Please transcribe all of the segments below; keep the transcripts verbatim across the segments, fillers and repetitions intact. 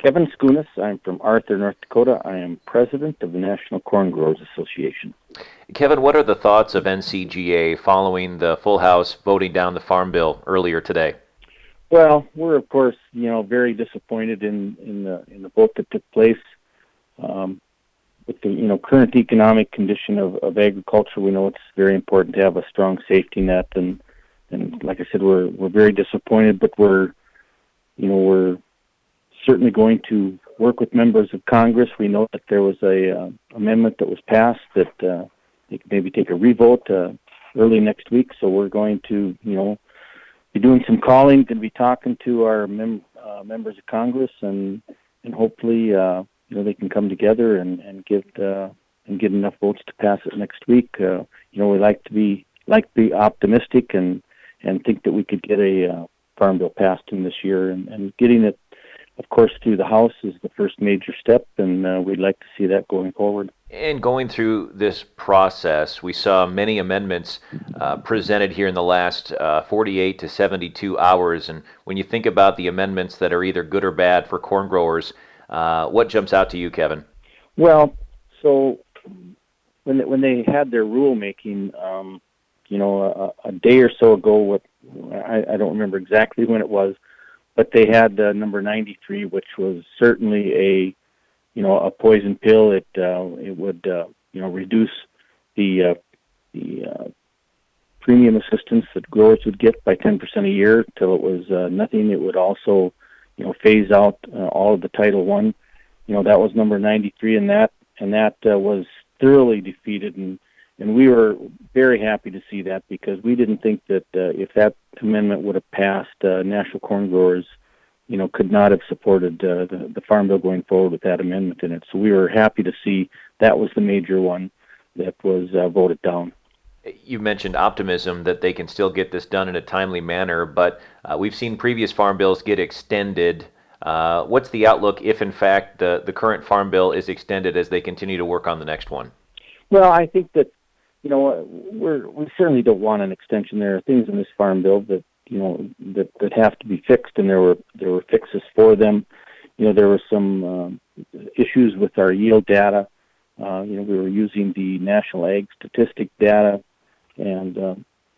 Kevin Skunas. I'm from Arthur, North Dakota. I am president of the National Corn Growers Association. Kevin, what are the thoughts of N C G A following the full House voting down the Farm Bill earlier today? Well, we're of course, you know, very disappointed in, in the in the vote that took place. Um, with the you know current economic condition of, of agriculture, we know it's very important to have a strong safety net, and and like I said, we're we're very disappointed, but we're you know we're certainly going to work with members of Congress. We know that there was a uh, amendment that was passed that uh, they could maybe take a revote uh, early next week. So we're going to, you know, be doing some calling, going to be talking to our mem- uh, members of Congress, and and hopefully, uh, you know, they can come together and and get uh, and get enough votes to pass it next week. Uh, you know, we like to be like to be optimistic and and think that we could get a uh, farm bill passed in this year, and, and getting it, of course, through the House is the first major step, and uh, we'd like to see that going forward. And going through this process, we saw many amendments uh, presented here in the last uh, forty-eight to seventy-two hours. And when you think about the amendments that are either good or bad for corn growers, uh, what jumps out to you, Kevin? Well, so when they, when they had their rulemaking, um, you know, a, a day or so ago, what I, I don't remember exactly when it was, but they had uh, number ninety-three, which was certainly a, you know, a poison pill. It uh, it would uh, you know reduce the uh, the uh, premium assistance that growers would get by ten percent a year till it was uh, nothing. It would also, you know, phase out uh, all of the Title One. You know, that was number ninety-three, and that and that uh, was thoroughly defeated, and and we were very happy to see that, because we didn't think that uh, if that amendment would have passed, uh, National Corn Growers, you know, could not have supported uh, the, the Farm Bill going forward with that amendment in it. So we were happy to see that was the major one that was uh, voted down. You mentioned optimism that they can still get this done in a timely manner, but uh, we've seen previous farm bills get extended. Uh, what's the outlook if, in fact, the, the current farm bill is extended as they continue to work on the next one? Well, I think that, you know, we're, we certainly don't want an extension. There are things in this farm bill that, you know, that, that have to be fixed, and there were there were fixes for them. You know, there were some um, issues with our yield data. Uh, you know, we were using the National Ag Statistic data and, uh,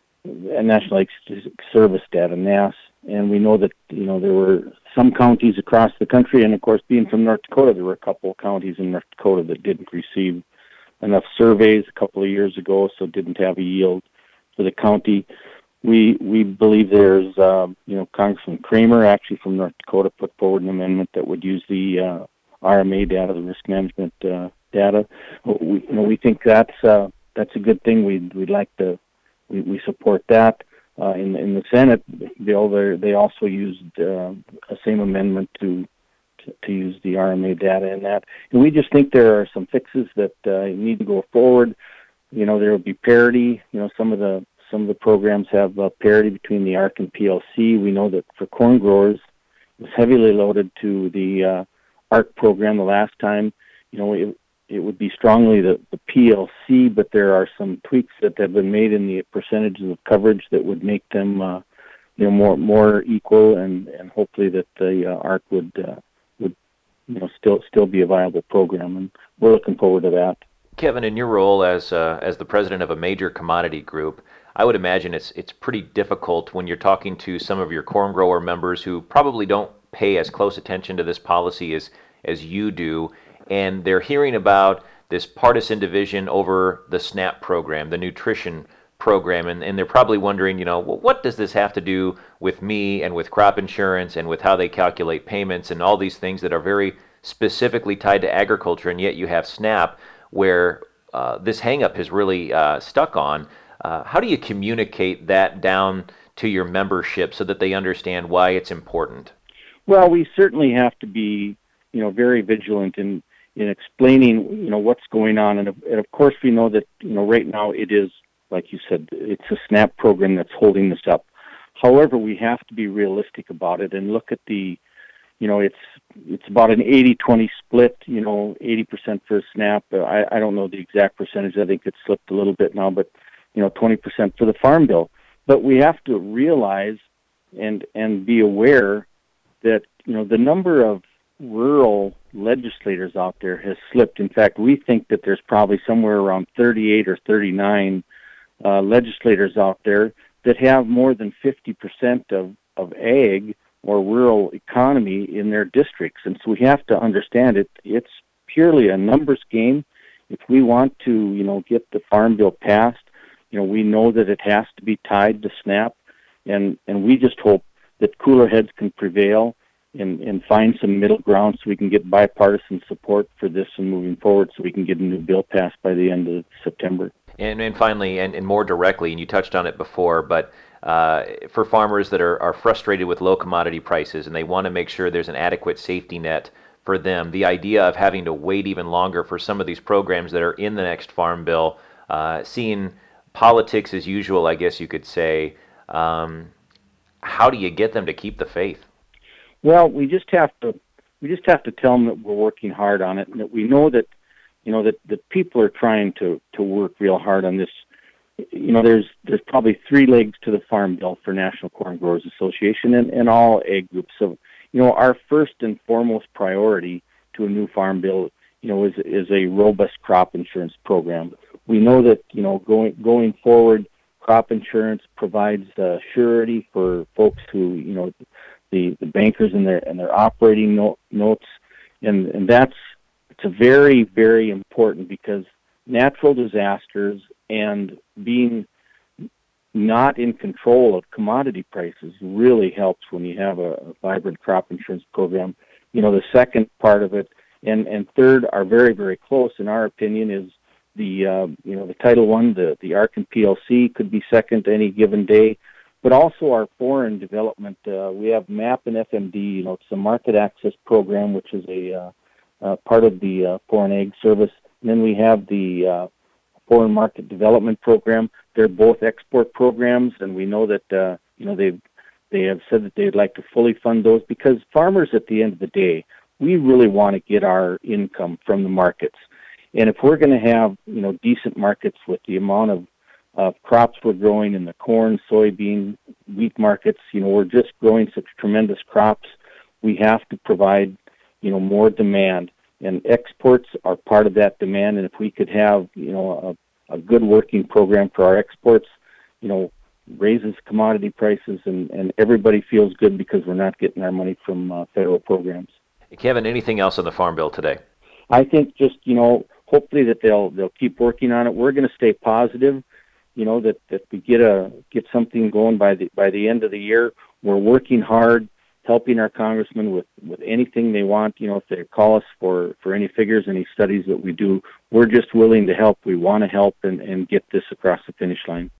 and National Ag Service data, N A S, and we know that, you know, there were some counties across the country, and of course, being from North Dakota, there were a couple of counties in North Dakota that didn't receive enough surveys a couple of years ago, so didn't have a yield for the county. We we believe there's, uh, you know, Congressman Kramer, actually from North Dakota, put forward an amendment that would use the uh, R M A data, the risk management uh, data. We, you know, we think that's uh, that's a good thing. We'd we'd like to we, we support that. Uh, in in the Senate bill, they they also used uh, a same amendment to, to to use the R M A data in that. And we just think there are some fixes that uh, need to go forward. You know, there will be parity. You know, some of the Some of the programs have uh, parity between the A R C and P L C. We know that for corn growers, it was heavily loaded to the uh, A R C program the last time. You know, it, it would be strongly the, the P L C, but there are some tweaks that have been made in the percentages of coverage that would make them, uh, you know, more more equal, and, and hopefully that the uh, A R C would uh, would you know still still be a viable program, and we're looking forward to that. Kevin, in your role as uh, as the president of a major commodity group, I would imagine it's it's pretty difficult when you're talking to some of your corn grower members who probably don't pay as close attention to this policy as as you do, and they're hearing about this partisan division over the SNAP program, the nutrition program, and, and they're probably wondering, you know, well, what does this have to do with me and with crop insurance and with how they calculate payments and all these things that are very specifically tied to agriculture, and yet you have SNAP, where uh, this hang-up is really uh, stuck on. Uh, how do you communicate that down to your membership so that they understand why it's important? Well, we certainly have to be, you know, very vigilant in, in explaining, you know, what's going on. And of, and of course, we know that, you know, right now it is, like you said, it's a SNAP program that's holding this up. However, we have to be realistic about it and look at the, you know, it's it's about an eighty twenty split, you know, eighty percent for SNAP. Uh, I, I don't know the exact percentage. I think it's slipped a little bit now, but, you know, twenty percent for the Farm Bill. But we have to realize and and be aware that, you know, the number of rural legislators out there has slipped. In fact, we think that there's probably somewhere around thirty-eight or thirty-nine uh, legislators out there that have more than fifty percent of, of ag or rural economy in their districts. And so we have to understand it. It's purely a numbers game. If we want to, you know, get the Farm Bill passed, you know, we know that it has to be tied to SNAP, and, and we just hope that cooler heads can prevail and, and find some middle ground so we can get bipartisan support for this and moving forward so we can get a new bill passed by the end of September. And, and finally, and, and more directly, and you touched on it before, but uh, for farmers that are, are frustrated with low commodity prices and they want to make sure there's an adequate safety net for them, the idea of having to wait even longer for some of these programs that are in the next Farm Bill, uh, seeing politics as usual, I guess you could say, um, how do you get them to keep the faith? Well, we just have to we just have to tell them that we're working hard on it, and that we know that you know that, that people are trying to, to work real hard on this. You know, there's there's probably three legs to the Farm Bill for National Corn Growers Association and, and all ag groups. So, you know, our first and foremost priority to a new Farm Bill, you know, is is a robust crop insurance program. We know that, you know, going going forward, crop insurance provides uh, surety for folks who, you know, the, the bankers and their and their operating no, notes, and and that's it's a very very important, because natural disasters and being not in control of commodity prices really helps when you have a, a vibrant crop insurance program. You know, the second part of it and and third are very very close in our opinion is the uh, you know the Title One, the the A R C and P L C could be second any given day. But also our foreign development, uh, we have MAP and F M D. You know, it's a market access program, which is a uh, uh, part of the uh, Foreign Ag Service. And then we have the uh, Foreign Market Development Program. They're both export programs, and we know that uh, you know they they have said that they'd like to fully fund those, because farmers, at the end of the day, we really want to get our income from the markets. And if we're going to have you know decent markets with the amount of Uh, crops we're growing in the corn, soybean, wheat markets, you know, we're just growing such tremendous crops. We have to provide, you know, more demand, and exports are part of that demand. And if we could have, you know, a, a good working program for our exports, you know, raises commodity prices, and, and everybody feels good because we're not getting our money from uh, federal programs. Kevin, anything else on the Farm Bill today? I think just, you know, hopefully that they'll they'll keep working on it. We're going to stay positive. You know, that, that we get a get something going by the by the end of the year. We're working hard, helping our congressmen with, with anything they want. You know, if they call us for, for any figures, any studies that we do, we're just willing to help. We want to help and, and get this across the finish line.